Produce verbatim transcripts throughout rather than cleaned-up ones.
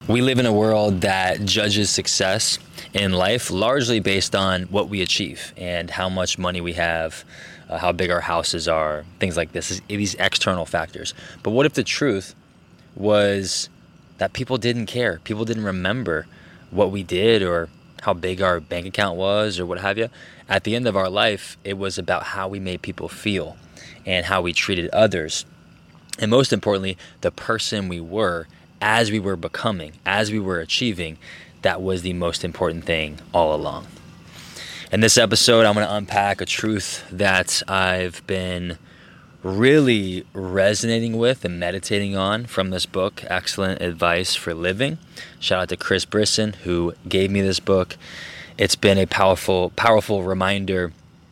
We live in a world that judges success in life largely based on what we achieve and how much money we have, uh, how big our houses are, things like this, these external factors. But what if the truth was that people didn't care? People didn't remember what we did or how big our bank account was or what have you. At the end of our life, it was about how we made people feel and how we treated others. And most importantly, the person we were as we were becoming, as we were achieving. That was the most important thing all along. In this episode, I'm going to unpack a truth that I've been really resonating with and meditating on from this book, Excellent Advice for Living. Shout out to Chris Brisson, who gave me this book. It's been a powerful, powerful reminder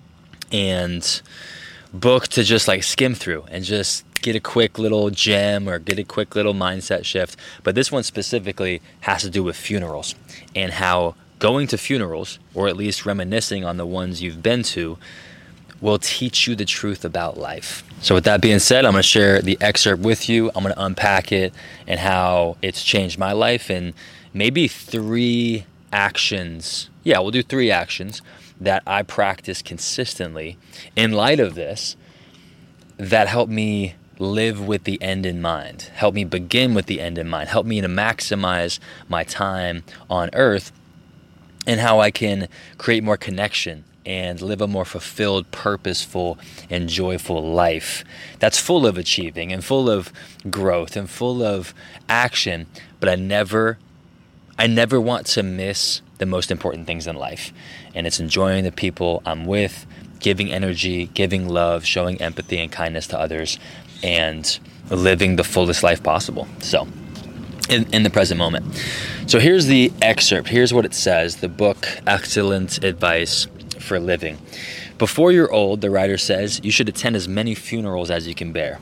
and book to just like skim through and just get a quick little gem or get a quick little mindset shift. But this one specifically has to do with funerals and how going to funerals, or at least reminiscing on the ones you've been to, will teach you the truth about life. So with that being said, I'm going to share the excerpt with you. I'm going to unpack it and how it's changed my life, and maybe three actions. Yeah, we'll do three actions that I practice consistently in light of this that help me live with the end in mind, help me begin with the end in mind, help me to maximize my time on earth, and how I can create more connection and live a more fulfilled, purposeful, and joyful life that's full of achieving and full of growth and full of action. But I never, I never want to miss the most important things in life. And it's enjoying the people I'm with, giving energy, giving love, showing empathy and kindness to others, and living the fullest life possible. So, in, in the present moment. So here's the excerpt. Here's what it says. The book, Excellent Advice for Living. Before you're old, the writer says, you should attend as many funerals as you can bear.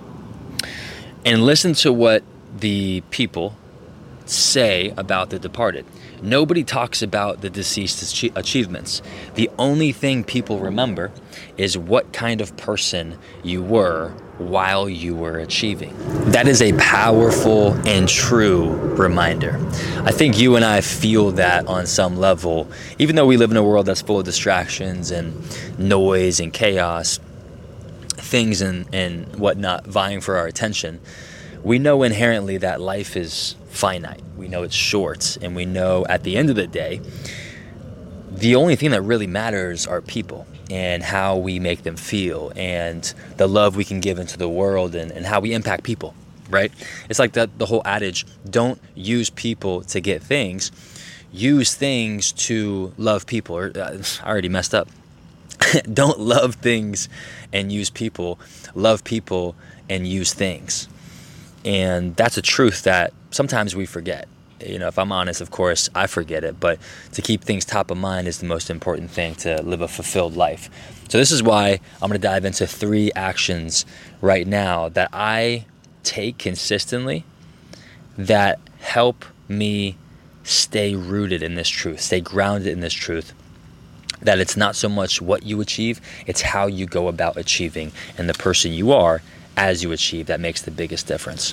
And listen to what the people say about the departed. Nobody talks about the deceased's achievements. The only thing people remember is what kind of person you were while you were achieving. That is a powerful and true reminder. I think you and I feel that on some level, even though we live in a world that's full of distractions and noise and chaos, things and, and whatnot vying for our attention. We know inherently that life is finite. We know it's short, and we know at the end of the day, the only thing that really matters are people and how we make them feel and the love we can give into the world and, and how we impact people, right? It's like the, the whole adage, don't use people to get things, use things to love people. Or, uh, I already messed up. Don't love things and use people, love people and use things. And that's a truth that sometimes we forget. You know, if I'm honest, of course, I forget it. But to keep things top of mind is the most important thing to live a fulfilled life. So this is why I'm going to dive into three actions right now that I take consistently that help me stay rooted in this truth, stay grounded in this truth, that it's not so much what you achieve, it's how you go about achieving and the person you are as you achieve that makes the biggest difference.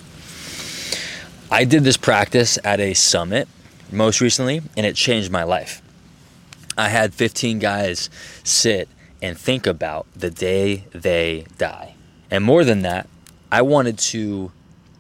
I did this practice at a summit most recently, and it changed my life. I had fifteen guys sit and think about the day they die. And more than that, I wanted to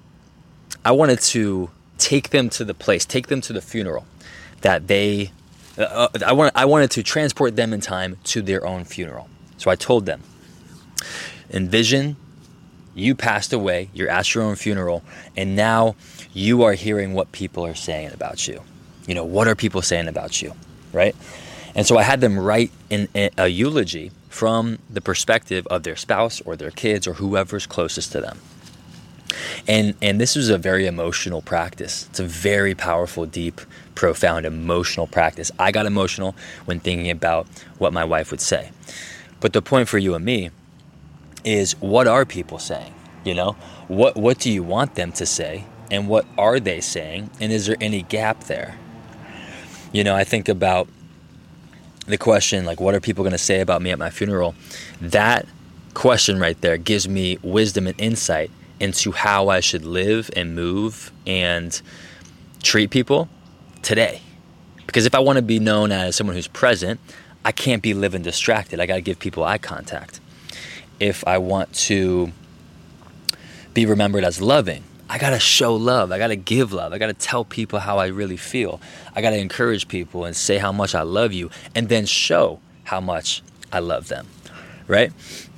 I wanted to take them to the place, take them to the funeral that they uh, I want I wanted to transport them in time to their own funeral. So I told them, envision you passed away, you're at your own funeral, and now you are hearing what people are saying about you. You know, what are people saying about you, right? And so I had them write in a eulogy from the perspective of their spouse or their kids or whoever's closest to them. And and this was a very emotional practice. It's a very powerful, deep, profound, emotional practice. I got emotional when thinking about what my wife would say. But the point for you and me is, what are people saying? You know, what what do you want them to say, and what are they saying, and is there any gap there? You know, I think about the question, like, what are people going to say about me at my funeral? That question right there gives me wisdom and insight into how I should live and move and treat people today. Because if I want to be known as someone who's present, I can't be living distracted. I got to give people eye contact. If I want to be remembered as loving, I got to show love. I got to give love. I got to tell people how I really feel. I got to encourage people and say how much I love you, and then show how much I love them, right?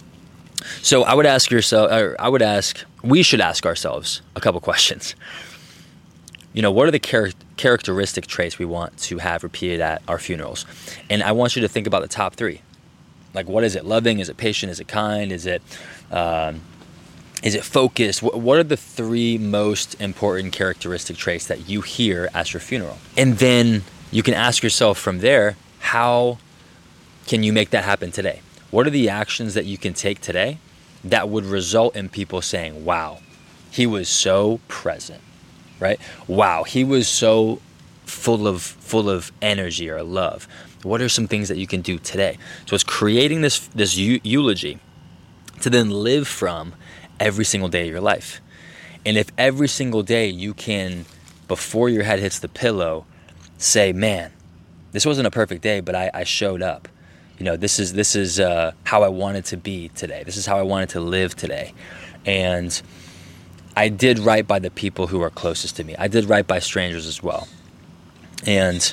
So I would ask yourself, or I would ask, we should ask ourselves a couple questions. You know, what are the char- characteristic traits we want to have repeated at our funerals? And I want you to think about the top three. Like, what is it? Loving? Is it patient? Is it kind? Is it, um, is it focused? What, what are the three most important characteristic traits that you hear at your funeral? And then you can ask yourself from there, how can you make that happen today? What are the actions that you can take today that would result in people saying, wow, he was so present, right? Wow, he was so full of full of energy or love. What are some things that you can do today? So it's creating this this eu- eulogy to then live from every single day of your life. And if every single day you can, before your head hits the pillow, say, man, this wasn't a perfect day, but I, I showed up. You know, this is this is uh, how I wanted to be today. This is how I wanted to live today. And I did right by the people who are closest to me. I did right by strangers as well. And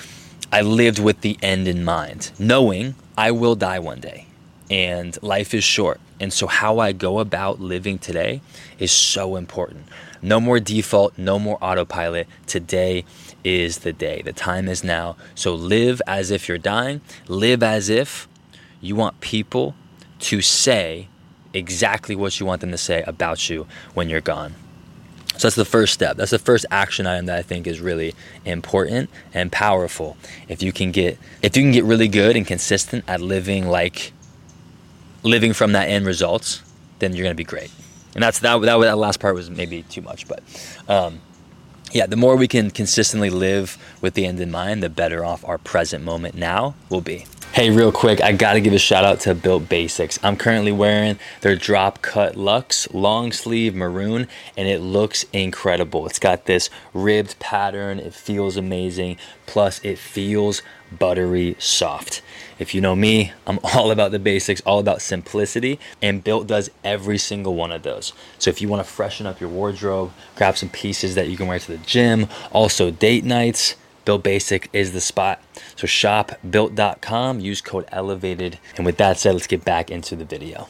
I lived with the end in mind, knowing I will die one day and life is short. And so how I go about living today is so important. No more default, no more autopilot. Today is the day. The time is now. So live as if you're dying. Live as if you want people to say exactly what you want them to say about you when you're gone. So that's the first step. That's the first action item that I think is really important and powerful. If you can get if you can get really good and consistent at living like living from that end results, then you're going to be great. And that's that, that that last part was maybe too much, but um, yeah, the more we can consistently live with the end in mind, the better off our present moment now will be. Hey, real quick, I gotta give a shout out to Built Basics. I'm currently wearing their Drop Cut Luxe long sleeve maroon, and it looks incredible. It's got this ribbed pattern. It feels amazing. Plus, it feels buttery soft. If you know me, I'm all about the basics, all about simplicity, and Built does every single one of those. So if you want to freshen up your wardrobe, grab some pieces that you can wear to the gym, also date nights, Built Basic is the spot. So shop built dot com, use code ELEVATED. And with that said, let's get back into the video.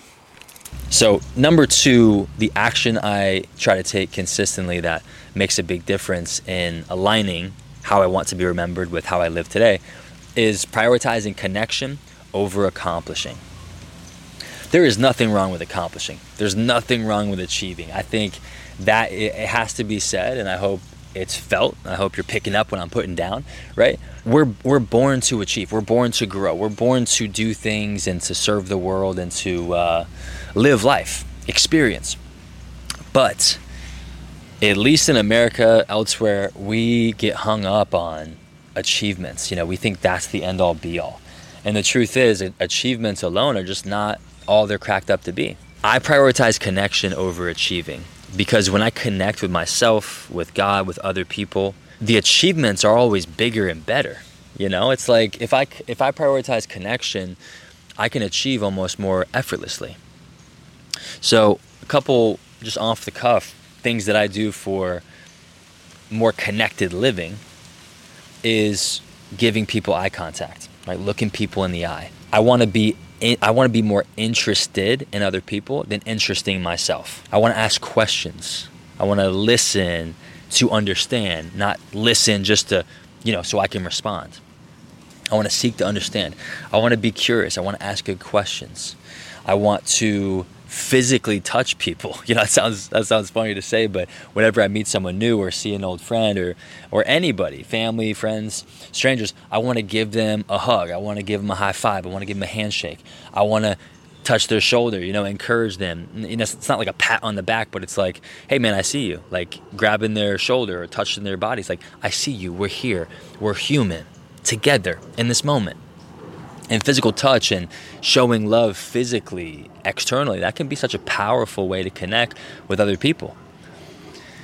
So number two, the action I try to take consistently that makes a big difference in aligning how I want to be remembered with how I live today is prioritizing connection over accomplishing. There is nothing wrong with accomplishing. There's nothing wrong with achieving. I think that it has to be said, and I hope it's felt. I hope you're picking up what I'm putting down, right? We're we're born to achieve. We're born to grow. We're born to do things and to serve the world and to uh, live life, experience. But at least in America, elsewhere, we get hung up on achievements. You know, we think that's the end all be all. And the truth is, achievements alone are just not all they're cracked up to be. I prioritize connection over achieving. Because when I connect with myself, with God, with other people, the achievements are always bigger and better. You know, it's like if I, if I prioritize connection, I can achieve almost more effortlessly. So a couple just off the cuff things that I do for more connected living is giving people eye contact, right? Looking people in the eye. I want to be I want to be more interested in other people than interesting myself. I want to ask questions. I want to listen to understand, not listen just to, you know, so I can respond. I want to seek to understand. I want to be curious. I want to ask good questions. I want to physically touch people. You know, that sounds that sounds funny to say, but whenever I meet someone new or see an old friend or or anybody, family, friends, strangers, I want to give them a hug. I want to give them a high five. I want to give them a handshake. I want to touch their shoulder, you know, encourage them. You know, it's not like a pat on the back, but it's like, hey man, I see you. Like grabbing their shoulder or touching their body. It's like, I see you. We're here. We're human together in this moment. And physical touch and showing love physically, externally, that can be such a powerful way to connect with other people.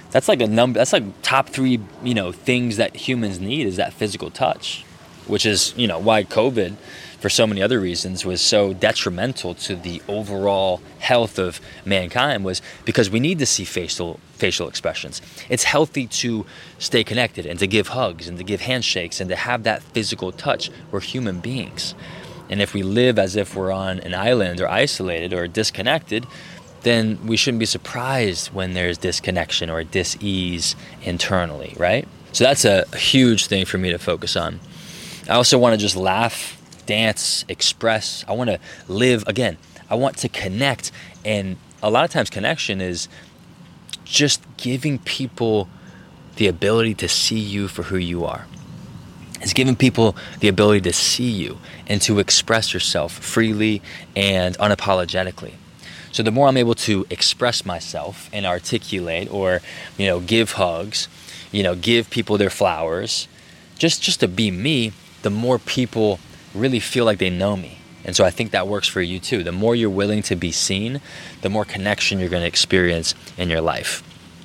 That's like a number, that's like top three, you know, things that humans need is that physical touch, which is, you know, why COVID, for so many other reasons, was so detrimental to the overall health of mankind, was because we need to see facial facial expressions. It's healthy to stay connected and to give hugs and to give handshakes and to have that physical touch. We're human beings. And if we live as if we're on an island or isolated or disconnected, then we shouldn't be surprised when there's disconnection or dis-ease internally, right? So that's a huge thing for me to focus on. I also want to just laugh, dance, express. I want to live, again, I want to connect. And a lot of times connection is just giving people the ability to see you for who you are. It's giving people the ability to see you and to express yourself freely and unapologetically. So the more I'm able to express myself and articulate or, you know, give hugs, you know, give people their flowers, just, just to be me, the more people really feel like they know me. And so I think that works for you too. The more you're willing to be seen, the more connection you're going to experience in your life.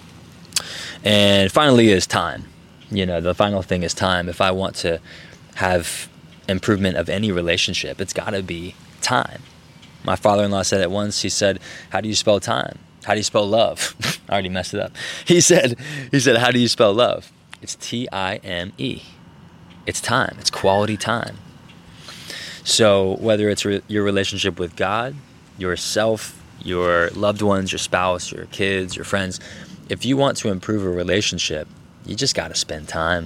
And finally is time. You know, the final thing is time. If I want to have improvement of any relationship, it's got to be time. My father-in-law said it once. He said, how do you spell time? How do you spell love? I already messed it up. He said, he said, how do you spell love? It's T I M E. It's time. It's quality time. So whether it's re- your relationship with God, yourself, your loved ones, your spouse, your kids, your friends, if you want to improve a relationship, you just got to spend time.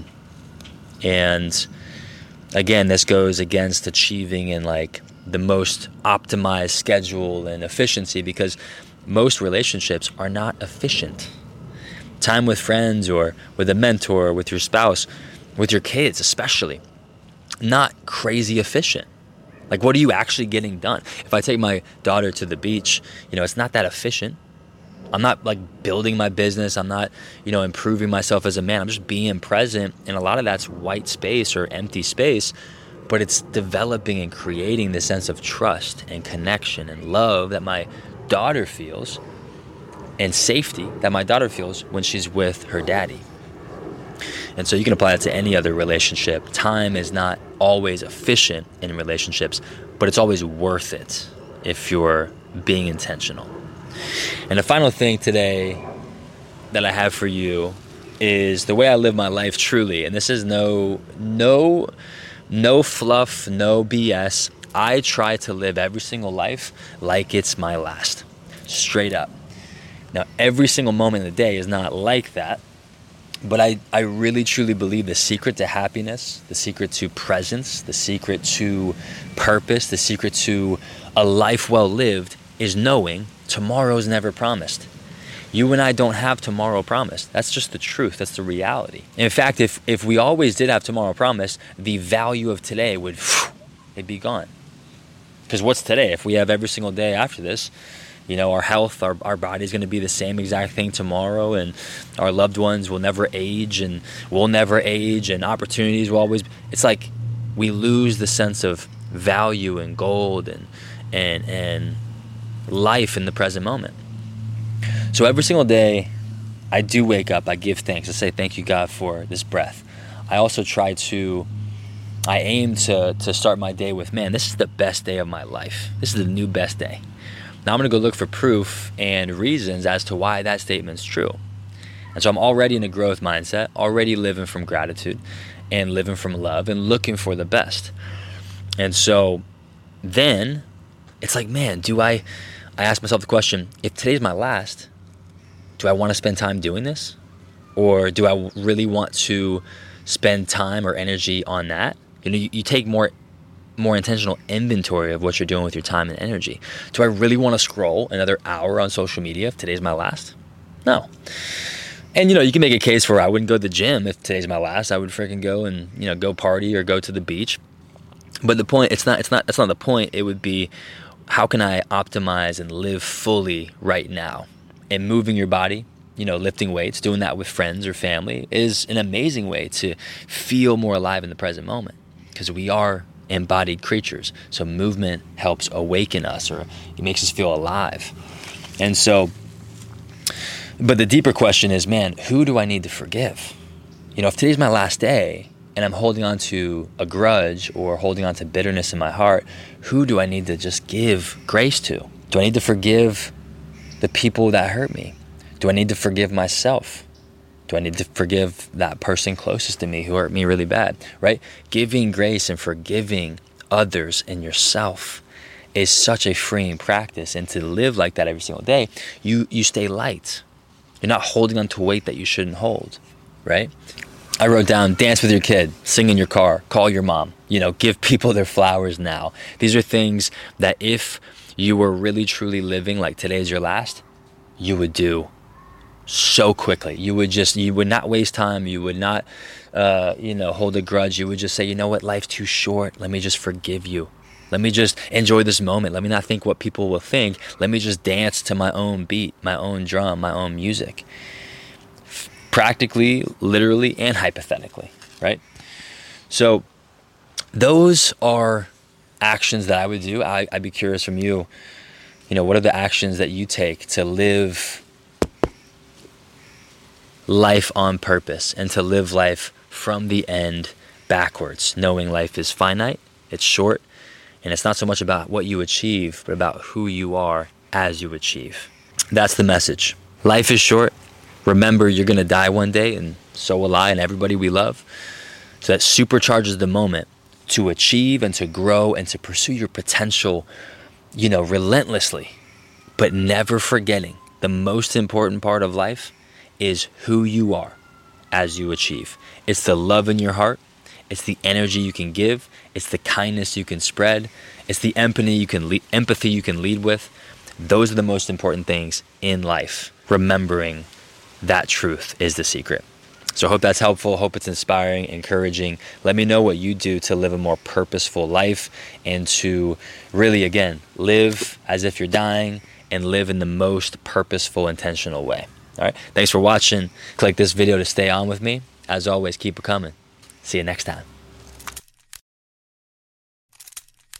And again, this goes against achieving in like the most optimized schedule and efficiency, because most relationships are not efficient. Time with friends or with a mentor, with your spouse, with your kids especially, not crazy efficient. Like, what are you actually getting done? If I take my daughter to the beach, you know, it's not that efficient. I'm not like building my business. I'm not, you know, improving myself as a man. I'm just being present. And a lot of that's white space or empty space, but it's developing and creating this sense of trust and connection and love that my daughter feels, and safety that my daughter feels when she's with her daddy. And so you can apply that to any other relationship. Time is not always efficient in relationships, but it's always worth it if you're being intentional. And the final thing today that I have for you is the way I live my life truly. And this is no, no, no fluff, no B S. I try to live every single life like it's my last, straight up. Now, every single moment of the day is not like that. But I, I really truly believe the secret to happiness, the secret to presence, the secret to purpose, the secret to a life well lived is knowing tomorrow's never promised. You and I don't have tomorrow promised. That's just the truth. That's the reality. In fact, if, if we always did have tomorrow promised, the value of today would it'd be gone. Because what's today? If we have every single day after this, you know, our health, our, our body's going to be the same exact thing tomorrow, and our loved ones will never age, and we'll never age, and opportunities will always, it's like we lose the sense of value and gold and, and, and life in the present moment. So every single day I do wake up, I give thanks. I say, thank you, God, for this breath. I also try to, I aim to, to start my day with, man, this is the best day of my life. This is the new best day. Now I'm going to go look for proof and reasons as to why that statement's true. And so I'm already in a growth mindset, already living from gratitude and living from love and looking for the best. And so then it's like, man, do I, I ask myself the question, if today's my last, do I want to spend time doing this? Or do I really want to spend time or energy on that? You know, you, you take more more intentional inventory of what you're doing with your time and energy. Do I really want to scroll another hour on social media if today's my last? No. And, you know, you can make a case for I wouldn't go to the gym if today's my last. I would freaking go and, you know, go party or go to the beach. But the point, it's not, it's not, that's not the point. It would be, how can I optimize and live fully right now? And moving your body, you know, lifting weights, doing that with friends or family is an amazing way to feel more alive in the present moment, because we are embodied creatures. So movement helps awaken us, or it makes us feel alive. And so But the deeper question is, man, who do I need to forgive? You know, if today's my last day and I'm holding on to a grudge or holding on to bitterness in my heart, who do I need to just give grace to? Do I need to forgive the people that hurt me? Do I need to forgive myself? Do I need to forgive that person closest to me who hurt me really bad, right? Giving grace and forgiving others and yourself is such a freeing practice. And to live like that every single day, you, you stay light. You're not holding on to weight that you shouldn't hold, right? I wrote down, dance with your kid, sing in your car, call your mom, you know, give people their flowers now. These are things that if you were really truly living like today's your last, you would do so quickly. You would just, you would not waste time. You would not, uh, you know, hold a grudge. You would just say, you know what, life's too short. Let me just forgive you. Let me just enjoy this moment. Let me not think what people will think. Let me just dance to my own beat, my own drum, my own music. Practically, literally, and hypothetically, right? So those are actions that I would do. I, I'd be curious from you, you know, what are the actions that you take to live life on purpose and to live life from the end backwards, knowing life is finite, it's short, and it's not so much about what you achieve, but about who you are as you achieve. That's the message. Life is short. Remember, you're going to die one day, and so will I and everybody we love. So that supercharges the moment to achieve and to grow and to pursue your potential, you know, relentlessly, but never forgetting the most important part of life is who you are as you achieve. It's the love in your heart. It's the energy you can give. It's the kindness you can spread. It's the empathy you can lead, empathy you can lead with. Those are the most important things in life. Remembering that truth is the secret. So I hope that's helpful. Hope it's inspiring, encouraging. Let me know what you do to live a more purposeful life and to really, again, live as if you're dying and live in the most purposeful, intentional way. All right. Thanks for watching. Click this video to stay on with me. As always, keep it coming. See you next time.